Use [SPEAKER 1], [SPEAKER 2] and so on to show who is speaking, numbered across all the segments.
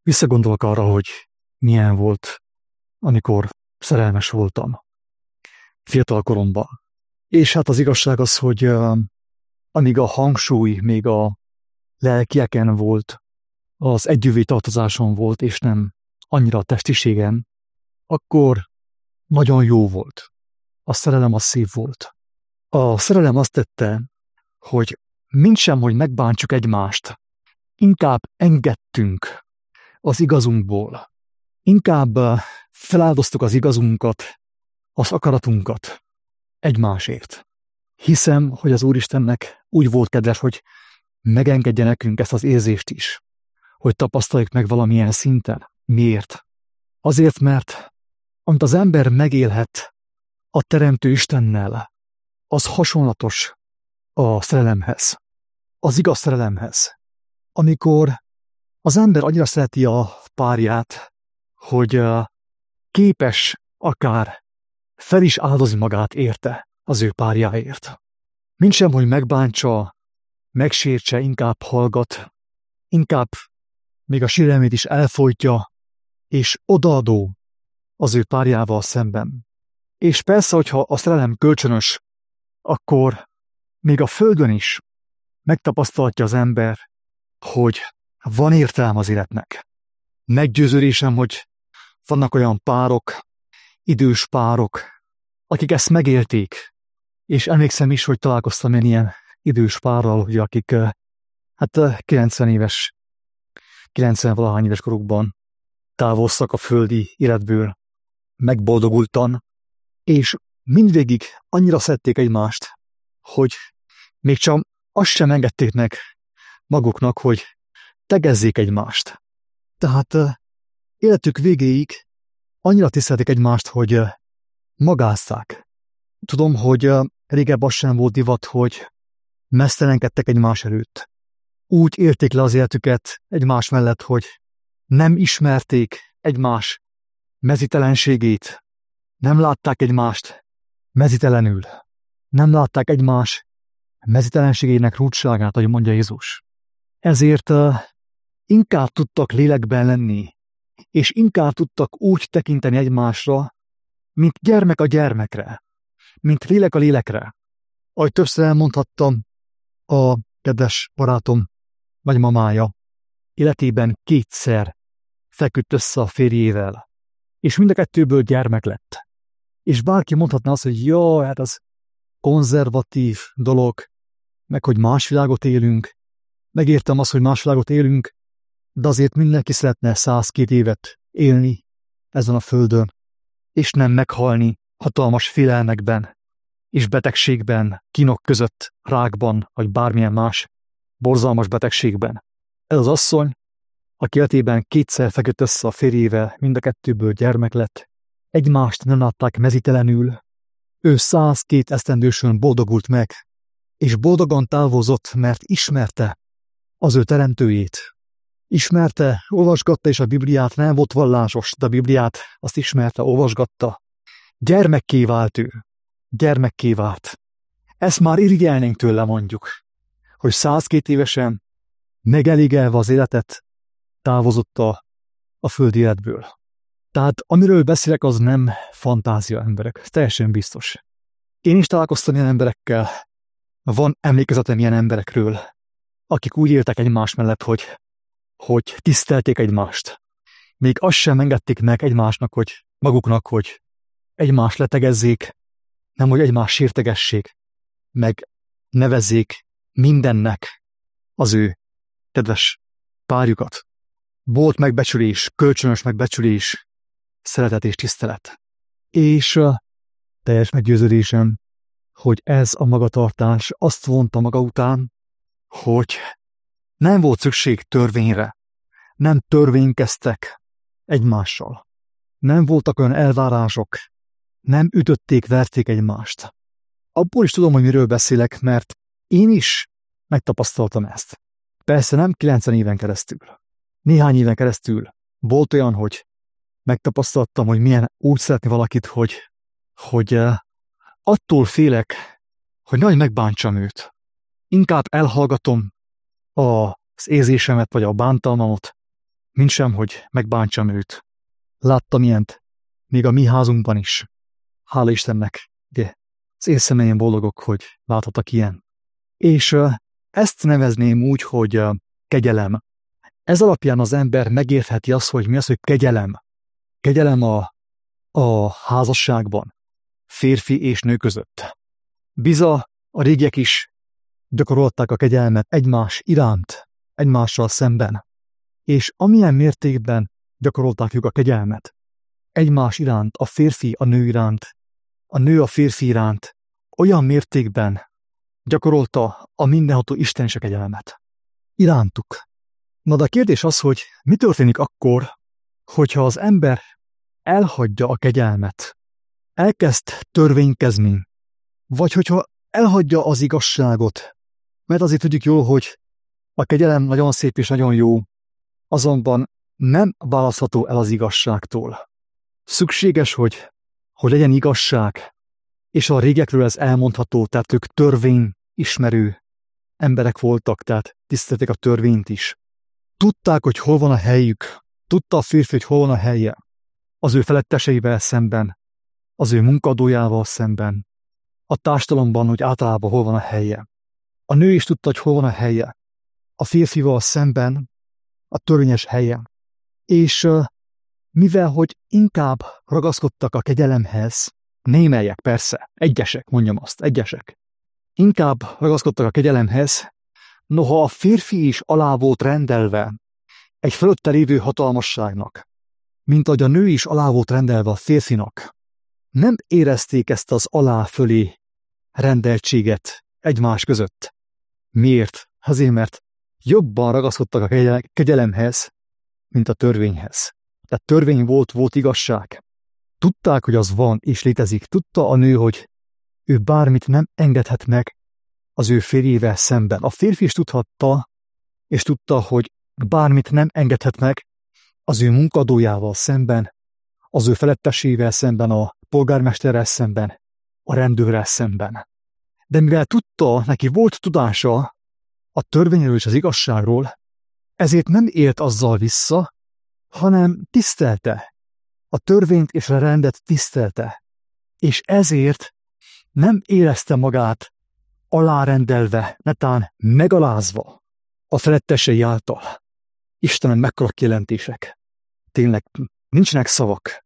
[SPEAKER 1] Visszagondolok arra, hogy milyen volt, amikor szerelmes voltam fiatal koromban. És hát az igazság az, hogy amíg a hangsúly még a lelkieken volt, az együvé tartozáson volt, és nem annyira a testiségen, akkor nagyon jó volt. A szerelem az szép volt. A szerelem azt tette, hogy mintsem, hogy megbántsuk egymást, inkább engedtünk az igazunkból. Inkább feláldoztuk az igazunkat, az akaratunkat egymásért. Hiszem, hogy az Úristennek úgy volt kedves, hogy megengedje nekünk ezt az érzést is, hogy tapasztaljuk meg valamilyen szinten. Miért? Azért, mert amit az ember megélhet a Teremtő Istennel, az hasonlatos a szerelemhez, az igaz szerelemhez. Amikor az ember annyira szereti a párját, hogy képes akár fel is áldozni magát érte az ő párjáért. Mintsem, hogy megbántsa, megsértse, inkább hallgat, inkább még a sérelmét is elfojtja, és odaadó az ő párjával szemben. És persze, hogyha a szerelem kölcsönös, akkor még a földön is megtapasztalhatja az ember, hogy van értelme az életnek. Meggyőződésem, hogy vannak olyan párok, idős párok, akik ezt megélték, és emlékszem is, hogy találkoztam én ilyen idős párral, hogy akik 90-valahány éves korukban távoztak a földi életből, megboldogultan, és mindvégig annyira szerették egymást, hogy még csak azt sem engedték meg maguknak, hogy tegezzék egymást. Tehát életük végéig annyira tisztelték egymást, hogy magázták. Tudom, hogy régebb az sem volt divat, hogy meztelenkedtek egymás előtt. Úgy élték le az életüket egymás mellett, hogy nem ismerték egymás mezitelenségét, nem látták egymást mezitelenül, nem látták egymás mezitelenségének rúdságát, ahogy mondja Jézus. Ezért inkább tudtak lélekben lenni, és inkább tudtak úgy tekinteni egymásra, mint gyermek a gyermekre, mint lélek a lélekre. Ahogy többször elmondhattam, a kedves barátom nagymamája életében 2-szer feküdt össze a férjével, és mind a kettőből gyermek lett. És bárki mondhatná azt, hogy jó, hát az konzervatív dolog, meg hogy más világot élünk, megértem azt, hogy más világot élünk, de azért mindenki szeretne 102 évet élni ezen a földön, és nem meghalni hatalmas félelmekben, és betegségben, kínok között, rákban, vagy bármilyen más borzalmas betegségben. Ez az asszony, aki életében 2-szer feküdt össze a férjével, mind a kettőből gyermek lett, egymást nem látták mezitelenül, ő 102 esztendősön boldogult meg, és boldogan távozott, mert ismerte az ő teremtőjét. Ismerte, olvasgatta, és a Bibliát nem volt vallásos, de a Bibliát azt ismerte, olvasgatta. Gyermekké vált ő. Gyermekké vált. Ezt már irigyelnénk tőle, mondjuk, hogy 102 évesen megelégelve az életet távozott a földi életből. Tehát amiről beszélek, az nem fantázia, emberek, teljesen biztos. Én is találkoztam ilyen emberekkel, van emlékezetem ilyen emberekről, akik úgy éltek egymás mellett, hogy tisztelték egymást. Még azt sem engedték meg egymásnak, hogy maguknak, hogy egymást letegezzék, nem, hogy egymást sértegessék, meg nevezzék mindennek az ő kedves párjukat. Volt megbecsülés, kölcsönös megbecsülés, szeretet és tisztelet. És teljes meggyőződésem, hogy ez a magatartás azt vonta maga után, hogy nem volt szükség törvényre, nem törvénykeztek egymással, nem voltak olyan elvárások, nem ütötték, verték egymást. Abból is tudom, hogy miről beszélek, mert én is megtapasztaltam ezt. Persze nem 90 éven keresztül. Néhány éven keresztül volt olyan, hogy megtapasztaltam, hogy milyen úgy szeretni valakit, hogy attól félek, hogy nagy megbántsam őt. Inkább elhallgatom az érzésemet vagy a bántalmamat, mintsem, hogy megbántsam őt. Láttam ilyent, még a mi házunkban is. Hála Istennek, de az én szemeim boldogok, hogy láthatok ilyen. És ezt nevezném úgy, hogy kegyelem. Ez alapján az ember megértheti azt, hogy mi az, hogy kegyelem. Kegyelem a házasságban, férfi és nő között. Biza a régiek is gyakorolták a kegyelmet egymás iránt, egymással szemben. És amilyen mértékben gyakorolták ők a kegyelmet, egymás iránt, a férfi a nő iránt, a nő a férfi iránt, olyan mértékben gyakorolta a mindenható Isten is a kegyelmet. Irántuk. Na de a kérdés az, hogy mi történik akkor, hogyha az ember elhagyja a kegyelmet, elkezd törvénykezni, vagy hogyha elhagyja az igazságot, mert azért tudjuk jól, hogy a kegyelem nagyon szép és nagyon jó, azonban nem választható el az igazságtól. Szükséges, hogy legyen igazság, és a régekről ez elmondható, tehát ők törvényismerő emberek voltak, tehát tisztelték a törvényt is. Tudták, hogy hol van a helyük, tudta a férfi, hogy hol van a helye, az ő feletteseivel szemben, az ő munkadójával szemben, a társadalomban, hogy általában hol van a helye. A nő is tudta, hogy hol van a helye, a férfival szemben a törvényes helye. És mivel, hogy inkább ragaszkodtak a kegyelemhez, némelyek persze, egyesek, mondjam azt, egyesek, inkább ragaszkodtak a kegyelemhez, noha a férfi is alá volt rendelve egy fölötte lévő hatalmasságnak, mint ahogy a nő is alá volt rendelve a férfinak, nem érezték ezt az alá-fölé rendeltséget egymás között. Miért? Azért, mert jobban ragaszkodtak a kegyelemhez, mint a törvényhez. Tehát törvény volt igazság. Tudták, hogy az van és létezik. Tudta a nő, hogy ő bármit nem engedhet meg az ő férjével szemben. A férfi is tudhatta, és tudta, hogy bármit nem engedhet meg az ő munkadójával szemben, az ő felettesével szemben, a polgármesterrel szemben, a rendőrrel szemben. De mivel tudta, neki volt tudása a törvényről és az igazságról, ezért nem élt azzal vissza, hanem tisztelte. A törvényt és a rendet tisztelte. És ezért nem érezte magát alárendelve, netán megalázva a felettesei által. Istenem, mekkora kijelentések. Tényleg nincsenek szavak,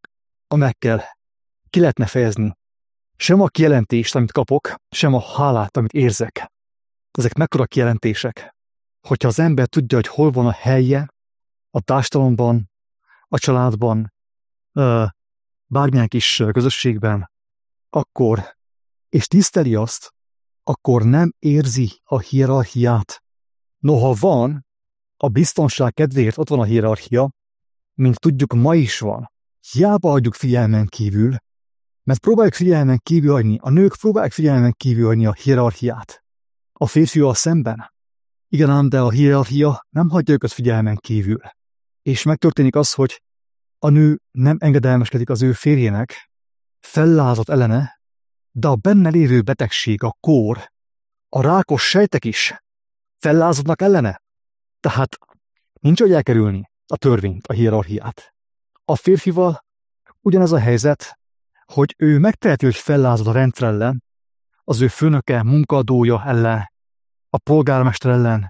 [SPEAKER 1] amelyekkel ki lehetne fejezni sem a kijelentést, amit kapok, sem a hálát, amit érzek. Ezek mekkora kijelentések. Hogyha az ember tudja, hogy hol van a helye, a társadalomban, a családban, bármilyen kis közösségben, akkor, és tiszteli azt, akkor nem érzi a hierarchiát. Noha van, a biztonság kedvéért ott van a hierarchia, mint tudjuk, ma is van. Hiába hagyjuk figyelmen kívül, mert próbáljuk figyelmen kívül hagyni, a nők próbálják figyelmen kívül hagyni a hierarchiát. A férfival szemben. Igen ám, de a hierarchia nem hagyja őket figyelmen kívül. És megtörténik az, hogy a nő nem engedelmeskedik az ő férjének, fellázadt ellene, de a benne lévő betegség, a kór, a rákos sejtek is fellázadnak ellene. Tehát nincs hogy elkerülni a törvényt, a hierarchiát. A férfival ugyanez a helyzet, hogy ő megteheti, hogy fellázad a rendszer ellen, az ő főnöke, munkadója ellen, a polgármester ellen,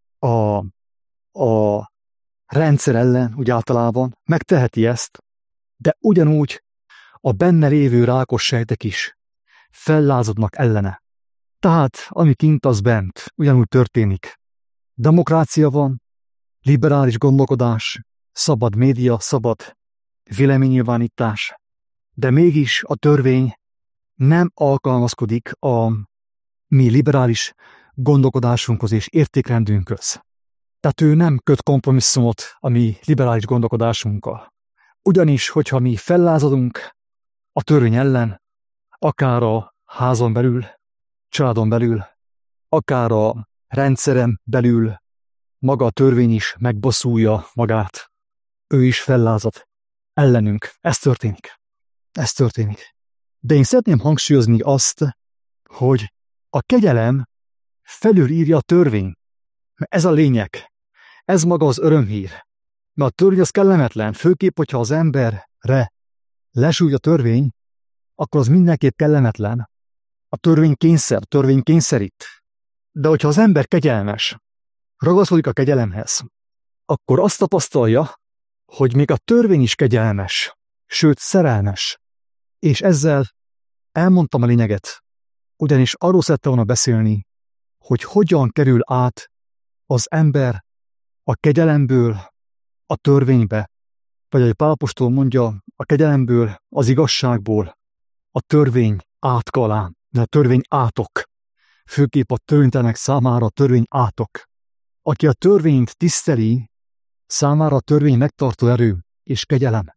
[SPEAKER 1] a rendszer ellen, úgy általában, megteheti ezt, de ugyanúgy a benne lévő rákos sejtek is fellázadnak ellene. Tehát, ami kint, az bent, ugyanúgy történik. Demokrácia van, liberális gondolkodás, szabad média, szabad véleménynyilvánítás, de mégis a törvény nem alkalmazkodik a mi liberális gondolkodásunkhoz és értékrendünkhöz. Tehát ő nem köt kompromisszumot a mi liberális gondolkodásunkkal. Ugyanis, hogyha mi fellázadunk a törvény ellen, akár a házon belül, családon belül, akár a rendszeren belül, maga a törvény is megbosszulja magát. Ő is fellázad ellenünk. Ez történik. Ez történik. De én szeretném hangsúlyozni azt, hogy a kegyelem felülírja a törvény. Mert ez a lényeg. Ez maga az örömhír. Mert a törvény az kellemetlen, főképp, hogyha az emberre lesújt a törvény, akkor az mindenképp kellemetlen. A törvény kényszer, a törvény kényszerít. De hogyha az ember kegyelmes, ragaszkodik a kegyelemhez, akkor azt tapasztalja, hogy még a törvény is kegyelmes, sőt szerelmes. És ezzel elmondtam a lényeget, ugyanis arról szerettem volna beszélni, hogy hogyan kerül át az ember a kegyelemből a törvénybe, vagy ahogy Pál apostol mondja, a kegyelemből, az igazságból a törvény átka alá, de a törvény átok. Főképp a törvénytelenek számára a törvény átok. Aki a törvényt tiszteli, számára a törvény megtartó erő és kegyelem.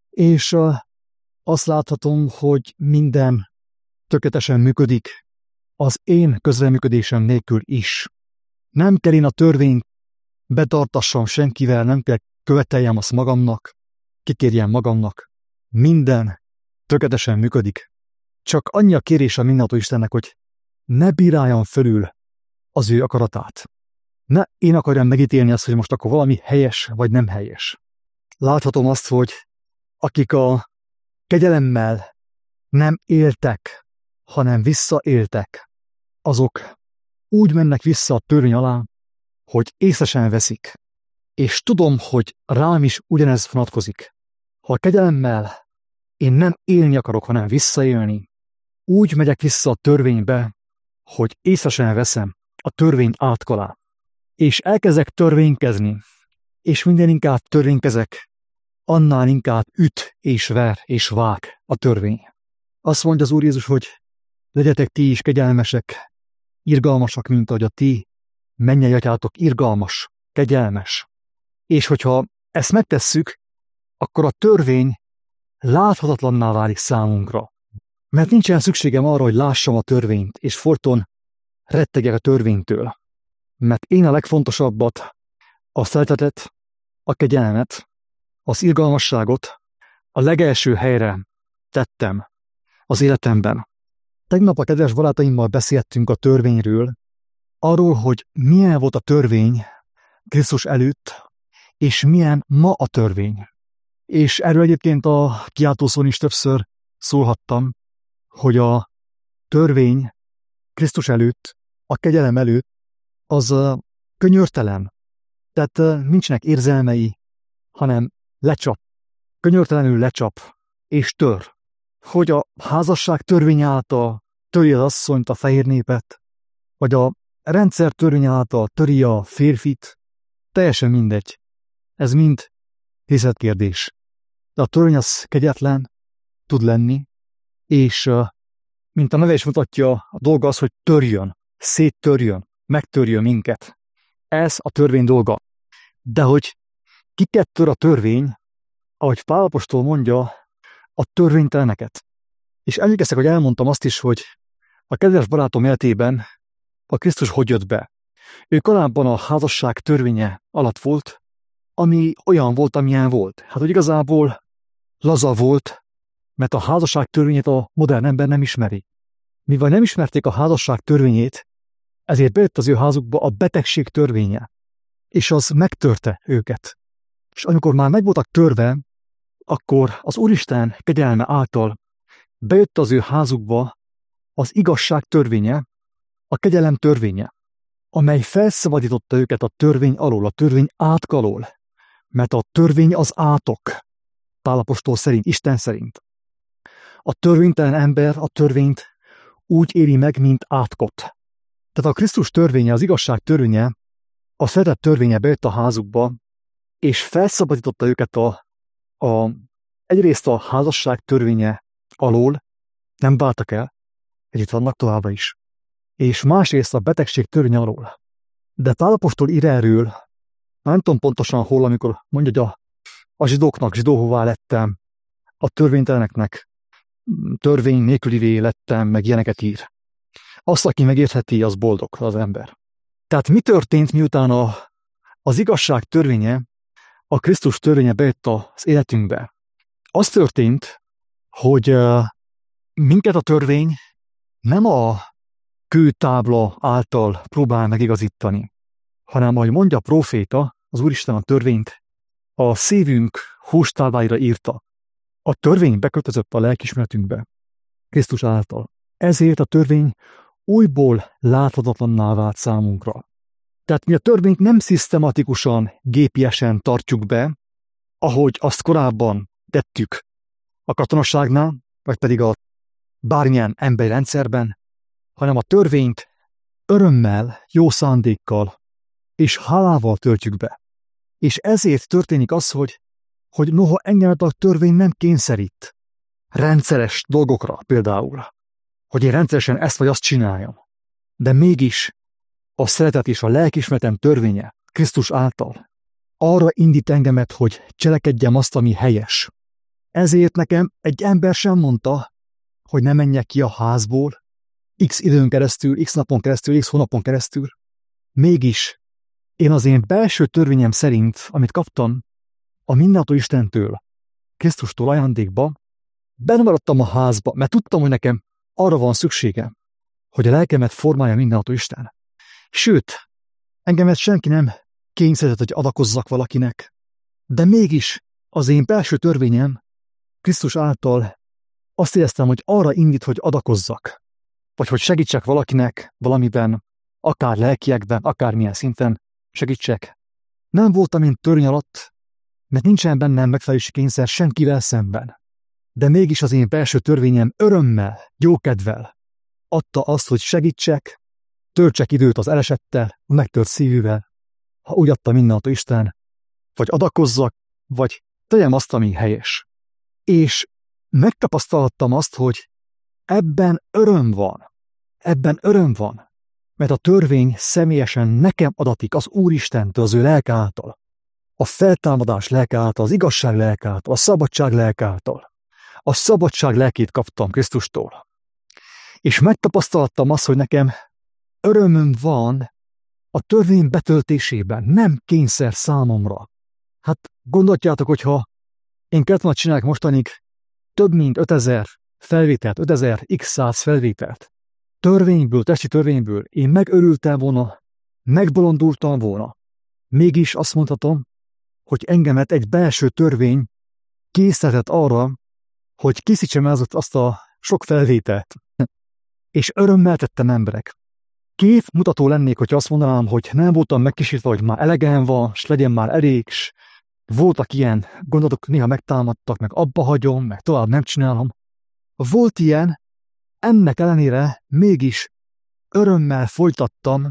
[SPEAKER 1] És azt láthatom, hogy minden tökéletesen működik, az én közreműködésem nélkül is. Nem kell én a törvényt betartassam senkivel, nem kell követeljem azt magamnak, kikérjem magamnak. Minden tökéletesen működik. Csak annyi a kérése mindenható Istennek, hogy ne bíráljam fölül az ő akaratát. Ne én akarjam megítélni azt, hogy most akkor valami helyes vagy nem helyes. Láthatom azt, hogy akik a kegyelemmel nem éltek, hanem visszaéltek, azok úgy mennek vissza a törvény alá, hogy észesen veszik. És tudom, hogy rám is ugyanez vonatkozik. Ha a kegyelemmel én nem élni akarok, hanem visszaélni, úgy megyek vissza a törvénybe, hogy észesen veszem a törvény átkalá. És elkezdek törvénykezni, és minden inkább törvénykezek, annál inkább üt és ver és vág a törvény. Azt mondja az Úr Jézus, hogy legyetek ti is kegyelmesek, irgalmasak, mint ahogy a ti mennyei atyátok irgalmas, kegyelmes. És hogyha ezt megtesszük, akkor a törvény láthatatlanná válik számunkra. Mert nincsen szükségem arra, hogy lássam a törvényt, és folyton rettegek a törvénytől. Mert én a legfontosabbat, a szeretetet, a kegyelmet, az irgalmasságot a legelső helyre tettem az életemben. Tegnap a kedves barátaimmal beszéltünk a törvényről, arról, hogy milyen volt a törvény Krisztus előtt, és milyen ma a törvény. És erről egyébként a kiáltószón is többször szólhattam, hogy a törvény Krisztus előtt, a kegyelem előtt, az könyörtelen. Tehát nincsenek érzelmei, hanem lecsap. Könyörtelenül lecsap, és tör. Hogy a házasság törvény által töri az asszonyt, a fehér népet, vagy a rendszer törvény által töri a férfit, teljesen mindegy. Ez mind részletkérdés. De a törvény az kegyetlen tud lenni, és mint a neve is mutatja, a dolga az, hogy törjön, széttörjön, megtörjön minket. Ez a törvény dolga. De hogy kiket tör a törvény, ahogy Pál apostol mondja, a törvényteleneket. És emlékeztek, hogy elmondtam azt is, hogy a kedves barátom életében a Krisztus hogy jött be. Ő korábban a házasság törvénye alatt volt, ami olyan volt, amilyen volt. Hát, hogy igazából laza volt, mert a házasság törvényét a modern ember nem ismeri. Mivel nem ismerték a házasság törvényét, ezért bejött az ő házukba a betegség törvénye, és az megtörte őket. És amikor már meg voltak törve, akkor az Úristen kegyelme által bejött az ő házukba az igazság törvénye, a kegyelem törvénye, amely felszabadította őket a törvény alól, a törvény átok alól, mert a törvény az átok, Pál apostol szerint, Isten szerint. A törvénytelen ember a törvényt úgy éli meg, mint átkot. Tehát a Krisztus törvénye, az igazság törvénye, a szeretet törvénye bejött a házukba, és felszabadította őket egyrészt a házasság törvénye alól, nem váltak el, együtt vannak továbbra is, és másrészt a betegség törvénye alól. De Pál apostol ír erről, nem tudom pontosan hol, amikor mondja, hogy a zsidóknak zsidóhová lettem, a törvényteleneknek törvény nélkülivé lettem, meg ilyeneket ír. Azt, aki megértheti, az boldog, az ember. Tehát mi történt, miután az igazság törvénye, a Krisztus törvénye bejött az életünkbe? Az történt, hogy minket a törvény nem a kőtábla által próbál megigazítani, hanem ahogy mondja a próféta, az Úristen a törvényt a szívünk hústálváira írta. A törvény beköltözött a lelkiismeretünkbe, Krisztus által. Ezért a törvény újból láthatatlanná vált számunkra. Tehát mi a törvényt nem szisztematikusan, gépiesen tartjuk be, ahogy azt korábban tettük a katonaságnál, vagy pedig a bármilyen emberi rendszerben, hanem a törvényt örömmel, jó szándékkal és hálával töltjük be. És ezért történik az, hogy noha engemet a törvény nem kényszerít rendszeres dolgokra például, hogy én rendszeresen ezt vagy azt csináljam, de mégis a szeretet és a lelkiismeretem törvénye Krisztus által arra indít engemet, hogy cselekedjem azt, ami helyes. Ezért nekem egy ember sem mondta, hogy ne menjek ki a házból x időn keresztül, x napon keresztül, x hónapon keresztül. Mégis én az én belső törvényem szerint, amit kaptam a mindenható Istentől, Krisztustól ajándékba, benne maradtam a házba, mert tudtam, hogy nekem arra van szükségem, hogy a lelkemet formálja mindenható Isten. Sőt, engemet senki nem kényszerített, hogy adakozzak valakinek, de mégis az én belső törvényem Krisztus által azt éreztem, hogy arra indít, hogy adakozzak, vagy hogy segítsek valakinek valamiben, akár lelkiekben, akármilyen szinten segítsek. Nem voltam én törvény alatt, mert nincsen bennem megfelelési kényszer senkivel szemben. De mégis az én belső törvényem örömmel, jókedvel adta azt, hogy segítsek, töltsek időt az elesettel, a megtört szívűvel, ha úgy adta mindenható Isten, vagy adakozzak, vagy tegyem azt, ami helyes. És megtapasztalhattam azt, hogy ebben öröm van. Ebben öröm van, mert a törvény személyesen nekem adatik az Úristentől, az ő lelke által, a feltámadás lelke által, az igazság lelke által, a szabadság lelke által. A szabadság lelkét kaptam Krisztustól. És megtapasztaltam azt, hogy nekem örömöm van a törvény betöltésében, nem kényszer számomra. Hát gondoltjátok, hogyha én kellett volna csinálok mostanig több mint 5000 felvételt, 5000 x 100 felvételt, törvényből, testi törvényből, én megörültem volna, megbolondultam volna. Mégis azt mondhatom, hogy engemet egy belső törvény késztetett arra, hogy készítsem el azt a sok felvételt. És örömmel tettem emberek. Képmutató lennék, hogy azt mondanám, hogy nem voltam megkísértve, hogy már elegem van, s legyen már elég, s voltak ilyen gondolatok, néha megtámadtak, meg abba hagyom, meg tovább nem csinálom. Volt ilyen, ennek ellenére mégis örömmel folytattam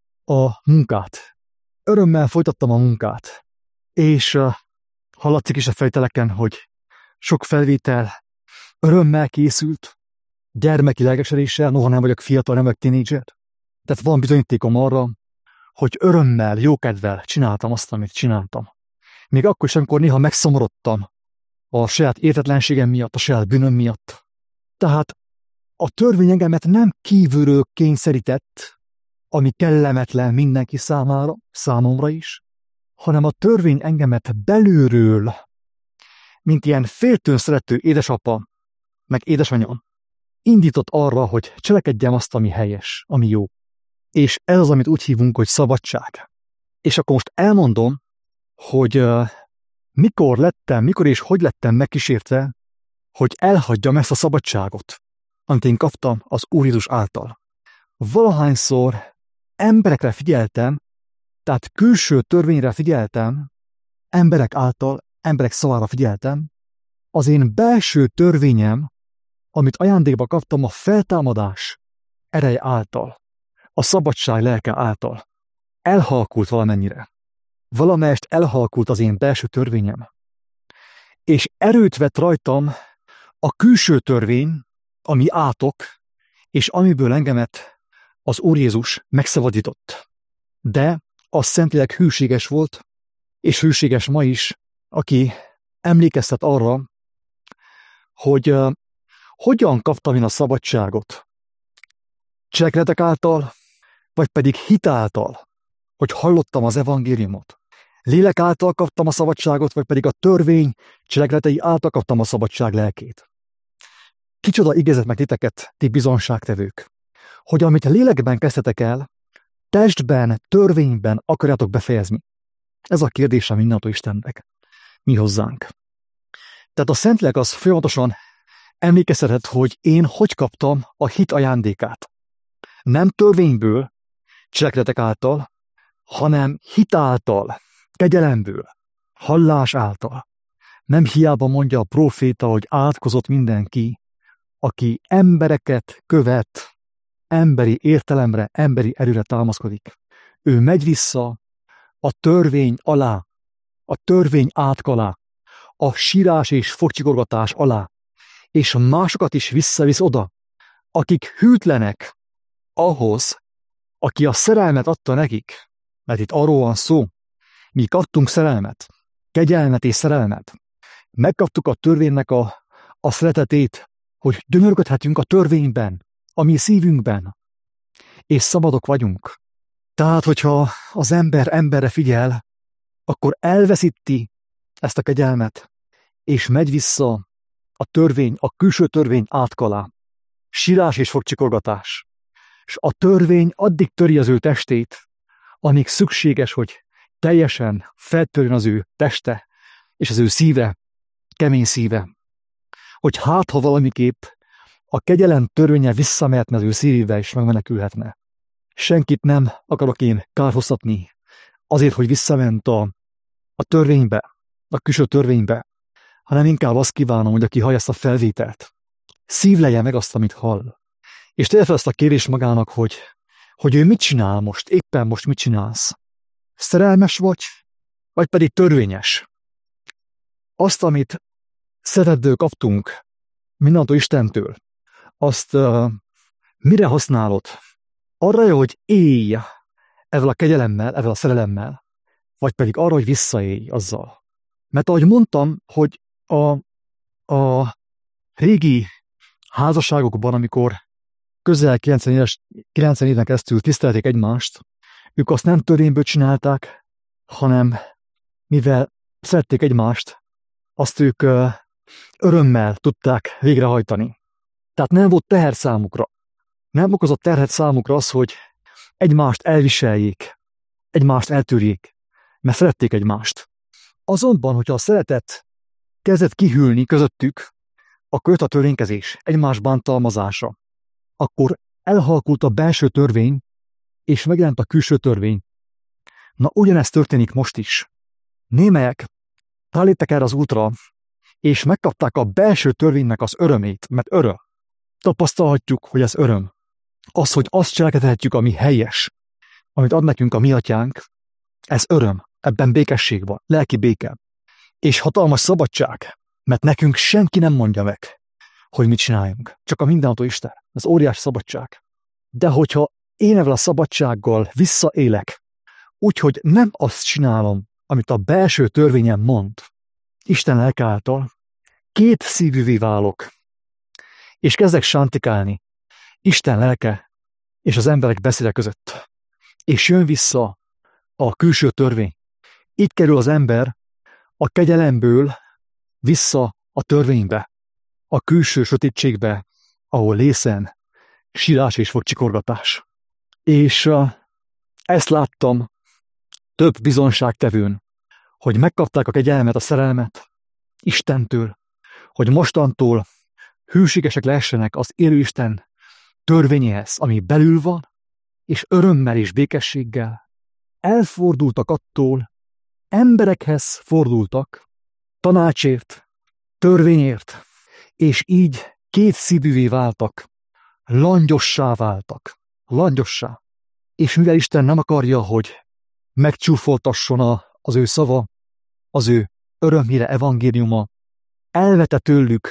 [SPEAKER 1] a munkát. Örömmel folytattam a munkát. És hallatszik is a fejteleken, hogy sok felvétel örömmel készült, gyermeki lelkesedéssel, noha nem vagyok fiatal, nem vagyok tínédzser. Tehát van bizonyítékom arra, hogy örömmel, jókedvel csináltam azt, amit csináltam. Még akkor is, amikor néha megszomorodtam a saját értetlenségem miatt, a saját bűnöm miatt. Tehát a törvény engemet nem kívülről kényszerített, ami kellemetlen mindenki számára, számomra is, hanem a törvény engemet belülről, mint ilyen féltőn szerető édesapa, meg édesanyja, indított arra, hogy cselekedjem azt, ami helyes, ami jó. És ez az, amit úgy hívunk, hogy szabadság. És akkor most elmondom, hogy mikor és hogy lettem megkísértve, hogy elhagyjam ezt a szabadságot, amit én kaptam az Úr Jézus által. Valahányszor emberekre figyeltem, tehát külső törvényre figyeltem, emberek által, emberek szavára figyeltem, az én belső törvényem, amit ajándékba kaptam a feltámadás ereje által, a szabadság lelke által, elhalkult valamennyire. Valamelyest elhalkult az én belső törvényem. És erőt vett rajtam a külső törvény, ami átok, és amiből engemet az Úr Jézus megszabadított. De az Szentlélek hűséges volt, és hűséges ma is, aki emlékeztet arra, hogy hogyan kaptam én a szabadságot. Cselekedetek által, vagy pedig hit által, hogy hallottam az evangéliumot. Lélek által kaptam a szabadságot, vagy pedig a törvény cselekedetei által kaptam a szabadság lelkét. Kicsoda igézet meg titeket, ti bizonságtevők, hogy amit lélekben kezdtetek el, testben, törvényben akarjátok befejezni. Ez a kérdésem mindenható Istennek. mi hozzánk. Tehát a Szentlélek az folyamatosan emlékeztetett, hogy én hogy kaptam a hit ajándékát. Nem törvényből, cselekedetek által, hanem hit által, kegyelemből, hallás által. Nem hiába mondja a próféta, hogy átkozott mindenki, aki embereket követ, emberi értelemre, emberi erőre támaszkodik. Ő megy vissza a törvény alá, a törvény átka alá, a sírás és fogcsikorgatás alá, és másokat is visszavisz oda, akik hűtlenek ahhoz, aki a szerelmet adta nekik. Mert itt arról van szó, mi kaptunk szerelmet, kegyelmet és szerelmet. Megkaptuk a törvénynek a szeretetét, hogy gyönyörködhetünk a törvényben, a mi szívünkben, és szabadok vagyunk. Tehát, hogyha az ember emberre figyel, akkor elveszíti ezt a kegyelmet, és megy vissza a törvény, a külső törvény átkalá. Sírás és fogcsikorgatás. És a törvény addig töri az ő testét, amíg szükséges, hogy teljesen feltörjön az ő teste, és az ő szíve, kemény szíve. Hogy hát, ha valamiképp a kegyelem törvénye visszamehetne az ő szívébe, és megmenekülhetne. Senkit nem akarok én kárhoztatni azért, hogy visszament a törvénybe, a külső törvénybe, hanem inkább azt kívánom, hogy aki hallja ezt a felvételt, szívlelje meg azt, amit hall. És tegye fel azt a kérdést magának, hogy ő mit csinál most, éppen most mit csinálsz? Szerelmes vagy pedig törvényes? Azt, amit szeretetből kaptunk mindentől Istentől, azt mire használod? Arra jó, hogy élj ezzel a kegyelemmel, ezzel a szerelemmel, vagy pedig arra, hogy visszaélj azzal. Mert ahogy mondtam, hogy a régi házasságokban, amikor közel 90 éven keresztül tisztelték egymást, ők azt nem törvényből csinálták, hanem mivel szerették egymást, azt ők örömmel tudták végrehajtani. Tehát nem volt teher számukra. Nem okozott terhet számukra az, hogy egymást elviseljék, egymást eltörjék, mert szerették egymást. Azonban, hogyha a szeretet kezdett kihűlni közöttük, akkor jött a törvénykezés, egymás bántalmazása. Akkor elhalkult a belső törvény, és megjelent a külső törvény. Na, ugyanezt történik most is. Némelyek ráléptek erre az útra, és megkapták a belső törvénynek az örömét, mert öröm. Tapasztalhatjuk, hogy ez öröm. Az, hogy azt cselekedhetjük, ami helyes, amit ad nekünk a mi atyánk, ez öröm, ebben békesség van, lelki béke. És hatalmas szabadság, mert nekünk senki nem mondja meg, hogy mit csináljunk. Csak a mindenható Isten. Ez óriási szabadság. De hogyha én ezzel a szabadsággal visszaélek, úgyhogy nem azt csinálom, amit a belső törvényem mond, Isten lelke által, két szívűvé válok, és kezdek sántikálni Isten lelke és az emberek beszéde között. És jön vissza a külső törvény. Így kerül az ember a kegyelemből vissza a törvénybe, a külső sötétségbe, ahol lészen, sírás és fogcsikorgatás. És ezt láttam több bizonságtevőn, hogy megkapták a kegyelmet, a szerelmet Istentől, hogy mostantól hűségesek lehessenek az élő Isten törvényéhez, ami belül van, és örömmel és békességgel elfordultak attól, emberekhez fordultak, tanácsért, törvényért, és így két szívűvé váltak, langyossá váltak, langyossá. És mivel Isten nem akarja, hogy megcsúfoltasson az ő szava, az ő örömhíre evangéliuma, elvette tőlük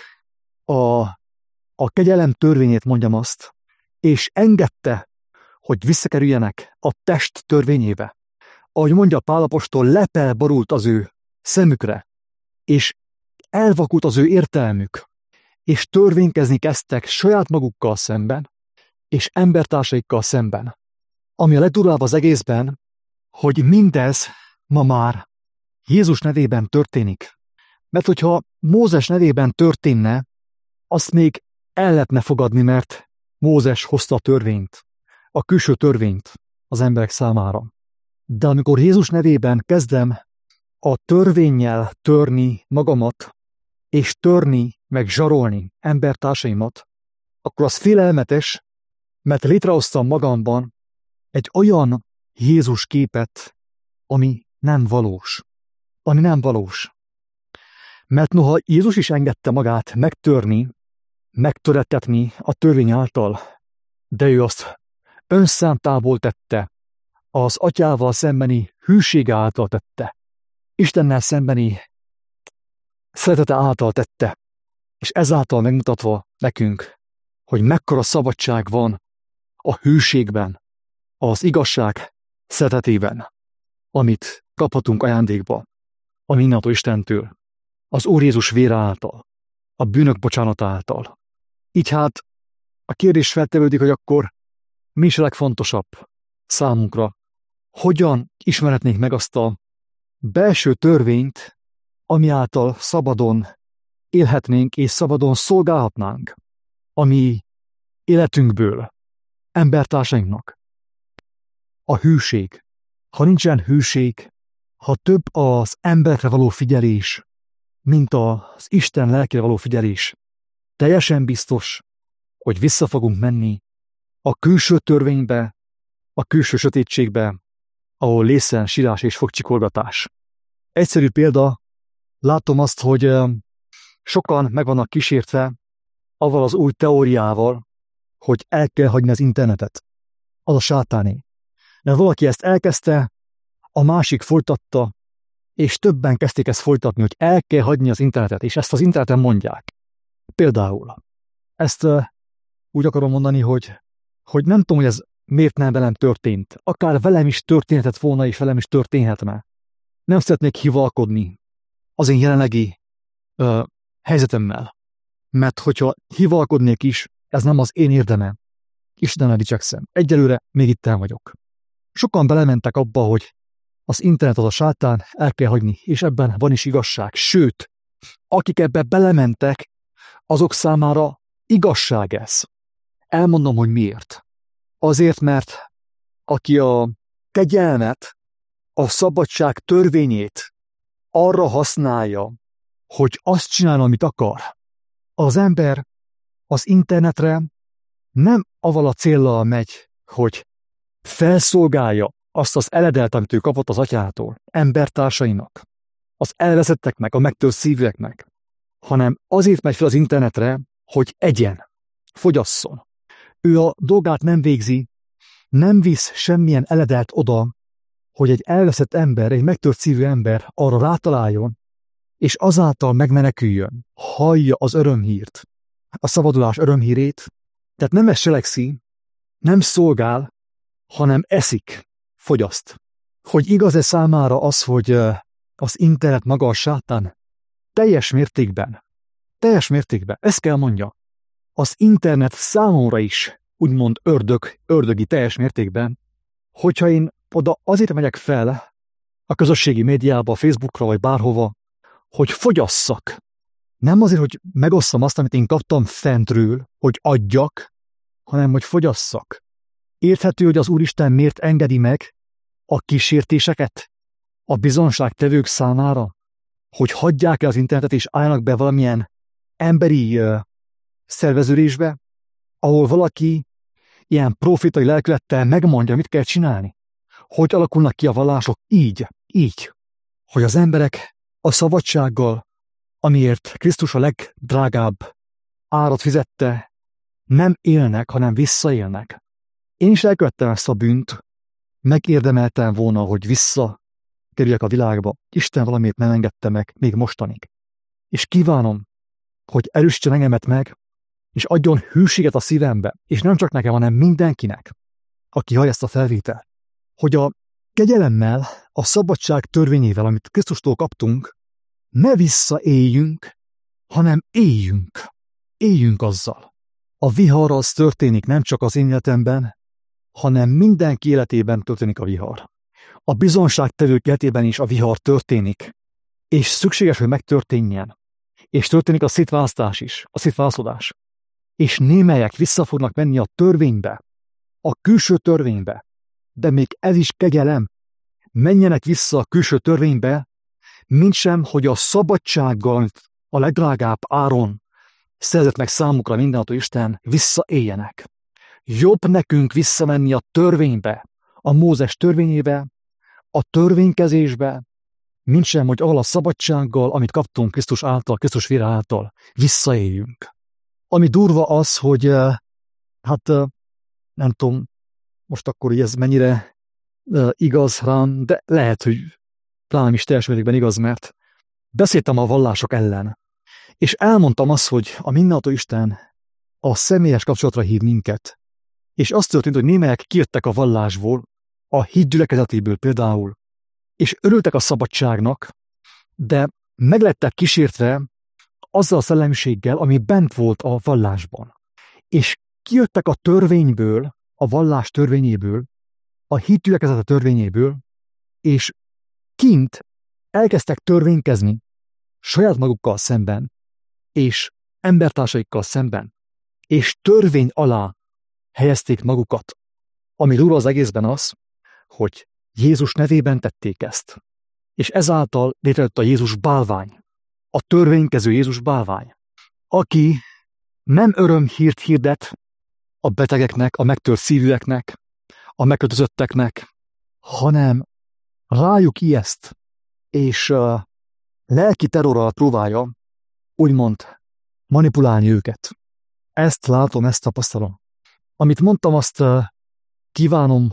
[SPEAKER 1] a kegyelem törvényét, mondjam azt, és engedte, hogy visszakerüljenek a test törvényébe. Ahogy mondja Pál apostol, lepel borult az ő szemükre, és elvakult az ő értelmük, és törvénykezni kezdtek saját magukkal szemben, és embertársaikkal szemben. Ami a legdurvább az egészben, hogy mindez ma már Jézus nevében történik. Mert hogyha Mózes nevében történne, azt még el lehetne fogadni, mert Mózes hozta a törvényt, a külső törvényt az emberek számára. De amikor Jézus nevében kezdem a törvénnyel törni magamat, és törni, meg zsarolni embertársaimat, akkor az félelmetes, mert létrehoztam magamban egy olyan Jézus képet, ami nem valós. Ami nem valós. Mert noha Jézus is engedte magát megtörni, megtörettetni a törvény által, de ő azt önszántából tette, az atyával szembeni hűsége által tette, Istennel szembeni szeretete által tette, és ezáltal megmutatva nekünk, hogy mekkora szabadság van a hűségben, az igazság szeretetében, amit kaphatunk ajándékba a mindenható Istentől, az Úr Jézus vére által, a bűnök bocsánata által. Így hát a kérdés feltevődik, hogy akkor mi is a legfontosabb számunkra, hogyan ismerhetnénk meg azt a belső törvényt, ami által szabadon élhetnénk és szabadon szolgálhatnánk a mi életünkből, embertársainknak. A hűség. Ha nincsen hűség, ha több az emberre való figyelés, mint az Isten lelkére való figyelés, teljesen biztos, hogy vissza fogunk menni a külső törvénybe, a külső sötétségbe, ahol lészen, sírás és fogcsikorgatás. Egyszerű példa, látom azt, hogy sokan meg vannak kísértve avval az új teóriával, hogy el kell hagyni az internetet. Az a sátáné. Mert valaki ezt elkezdte, a másik folytatta, és többen kezdték ezt folytatni, hogy el kell hagyni az internetet, és ezt az interneten mondják. Például. Ezt úgy akarom mondani, hogy nem tudom, hogy ez miért nem velem történt. Akár velem is történhetett volna, és velem is történhetne. Nem szeretnék hivalkodni az én jelenlegi helyzetemmel. Mert hogyha hivalkodnék is, ez nem az én érdemem. Istennel dicsekszem. Egyelőre még itt vagyok. Sokan belementek abba, hogy az internet az a sátán, el kell hagyni, és ebben van is igazság. Sőt, akik ebbe belementek, azok számára igazság ez. Elmondom, hogy miért. Azért, mert aki a kegyelmet, a szabadság törvényét arra használja, hogy azt csinál, amit akar, az ember az internetre nem avval a céllal megy, hogy felszolgálja azt az eledelt, amit ő kapott az atyától, embertársainak, az elveszetteknek, a megtört szíveknek, hanem azért megy fel az internetre, hogy egyen, fogyasszon. Ő a dolgát nem végzi, nem visz semmilyen eledelt oda, hogy egy elveszett ember, egy megtört szívű ember arra rátaláljon, és azáltal megmeneküljön, hallja az örömhírt, a szabadulás örömhírét, tehát nem ezt cselekszi, nem szolgál, hanem eszik, fogyaszt. Hogy igaz-e számára az, hogy az internet maga a sátán? Teljes mértékben, ezt kell mondja. Az internet számomra is, úgymond ördögi teljes mértékben, hogyha én oda azért megyek fel a közösségi médiába, Facebookra vagy bárhova, hogy fogyasszak. Nem azért, hogy megosszam azt, amit én kaptam fentről, hogy adjak, hanem hogy fogyasszak. Érthető, hogy az Úristen miért engedi meg a kísértéseket a bizonságtevők számára, hogy hagyják el az internetet és álljanak be valamilyen emberi szerveződésbe, ahol valaki ilyen profitai lelkülettel megmondja, mit kell csinálni. Hogy alakulnak ki a vallások így, hogy az emberek a szabadsággal, amiért Krisztus a legdrágább árat fizette, nem élnek, hanem visszaélnek. Én is elkövettem ezt a bűnt, megérdemeltem volna, hogy visszakerüljek a világba. Isten valamiért nem engedte meg, még mostanig. És kívánom, hogy erősítsen engemet meg, és adjon hűséget a szívembe, és nem csak nekem, hanem mindenkinek, aki hallja ezt a felvételt, hogy a kegyelemmel, a szabadság törvényével, amit Krisztustól kaptunk, ne visszaéljünk, hanem éljünk. Éljünk azzal. A vihar az történik nem csak az én életemben, hanem mindenki életében történik a vihar. A bizonságtevők életében is a vihar történik, és szükséges, hogy megtörténjen. És történik a szétválasztás is, a szétválaszodás. És némelyek vissza fognak menni a törvénybe, a külső törvénybe, de még ez is kegyelem. Menjenek vissza a külső törvénybe, mintsem, hogy a szabadsággal, amit a legdrágább áron szerzett meg számukra mindenható Isten, visszaéljenek. Jobb nekünk visszamenni a törvénybe, a Mózes törvényébe, a törvénykezésbe, mintsem, hogy ahol a szabadsággal, amit kaptunk Krisztus által, Krisztus vére által, visszaéljünk. Ami durva az, hogy nem tudom, most akkor ez mennyire igaz rám, de lehet, hogy rám is teljes mértékben igaz, mert beszéltem a vallások ellen, és elmondtam azt, hogy a mindenható Isten a személyes kapcsolatra hív minket, és azt történt, hogy némelyek kijöttek a vallásból, a hit gyülekezetéből például, és örültek a szabadságnak, de meglettek kísértve azzal a szellemiséggel, ami bent volt a vallásban. És kijöttek a törvényből, a vallás törvényéből, a hit gyülekezete törvényéből, és kint elkezdtek törvénykezni saját magukkal szemben, és embertársaikkal szemben, és törvény alá helyezték magukat. Ami durva az egészben az, hogy Jézus nevében tették ezt, és ezáltal létrejött a Jézus bálvány, a törvénykező Jézus bálvány, aki nem örömhírt hirdet a betegeknek, a megtört szívűeknek, a megkötözötteknek, hanem rájuk ijeszt, és lelki terrorral próbálja úgymond manipulálni őket. Ezt látom, ezt tapasztalom. Amit mondtam, azt kívánom,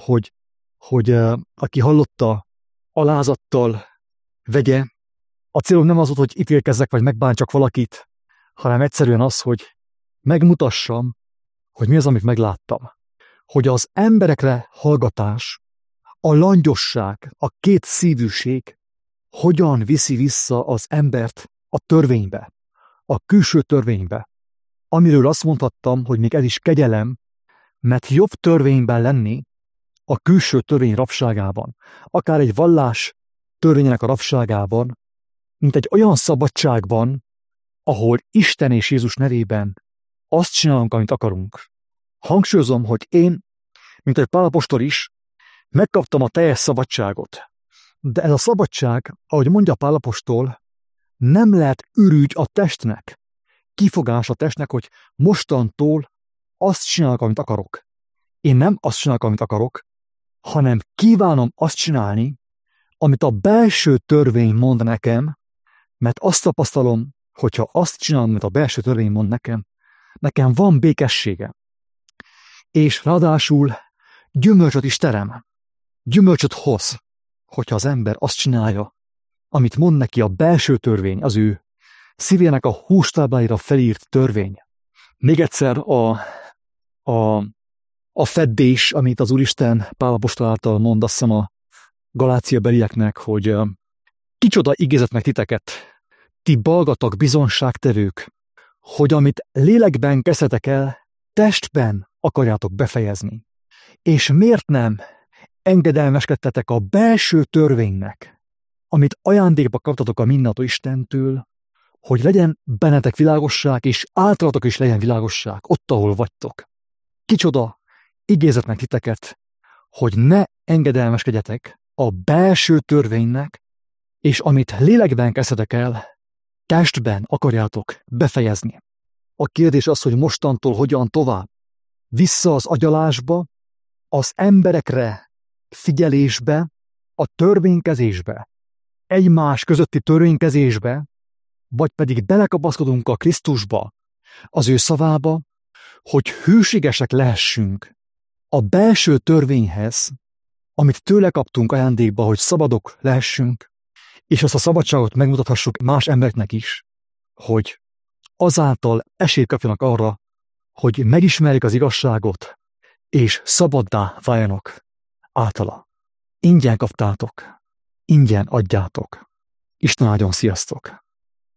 [SPEAKER 1] hogy aki hallotta, alázattal vegye. A célom nem az volt, hogy ítélkezzek, vagy megbántsak valakit, hanem egyszerűen az, hogy megmutassam, hogy mi az, amit megláttam. Hogy az emberekre hallgatás, a langyosság, a két szívűség hogyan viszi vissza az embert a törvénybe, a külső törvénybe, amiről azt mondhattam, hogy még ez is kegyelem, mert jobb törvényben lenni a külső törvény rabságában, akár egy vallás törvényének a rabságában, mint egy olyan szabadságban, ahol Isten és Jézus nevében azt csinálunk, amit akarunk. Hangsúlyozom, hogy én, mint egy Pál apostol is, megkaptam a teljes szabadságot. De ez a szabadság, ahogy mondja Pál apostol, nem lehet ürügy a testnek, kifogás a testnek, hogy mostantól azt csinálok, amit akarok. Én nem azt csinálok, amit akarok, hanem kívánom azt csinálni, amit a belső törvény mond nekem, mert azt tapasztalom, hogyha azt csinálom, amit a belső törvény mond nekem van békessége. És ráadásul gyümölcsöt is terem, gyümölcsöt hoz, hogyha az ember azt csinálja, amit mond neki a belső törvény, az ő szívének a hústábláira felírt törvény. Még egyszer a feddés, amit az Úristen Pál apostol által mond, azt hiszem a Galácia belieknek, hogy kicsoda igézett meg titeket, ti balgatak bizonságtevők, hogy amit lélekben kezdetek el, testben akarjátok befejezni. És miért nem engedelmeskedtetek a belső törvénynek, amit ajándékba kaptatok a mindenható Istentől, hogy legyen bennetek világosság, és általatok is legyen világosság, ott, ahol vagytok. Kicsoda igézett meg titeket, hogy ne engedelmeskedjetek a belső törvénynek, és amit lélekben kezdetek el, testben akarjátok befejezni. A kérdés az, hogy mostantól hogyan tovább. Vissza az agyalásba, az emberekre figyelésbe, a törvénykezésbe, egymás közötti törvénykezésbe, vagy pedig belekapaszkodunk a Krisztusba, az ő szavába, hogy hűségesek lehessünk a belső törvényhez, amit tőle kaptunk ajándékba, hogy szabadok lehessünk, és azt a szabadságot megmutathassuk más embereknek is, hogy azáltal esélyt kapjanak arra, hogy megismerjék az igazságot, és szabaddá váljanak általa. Ingyen kaptátok, ingyen adjátok. Isten áldjon, sziasztok!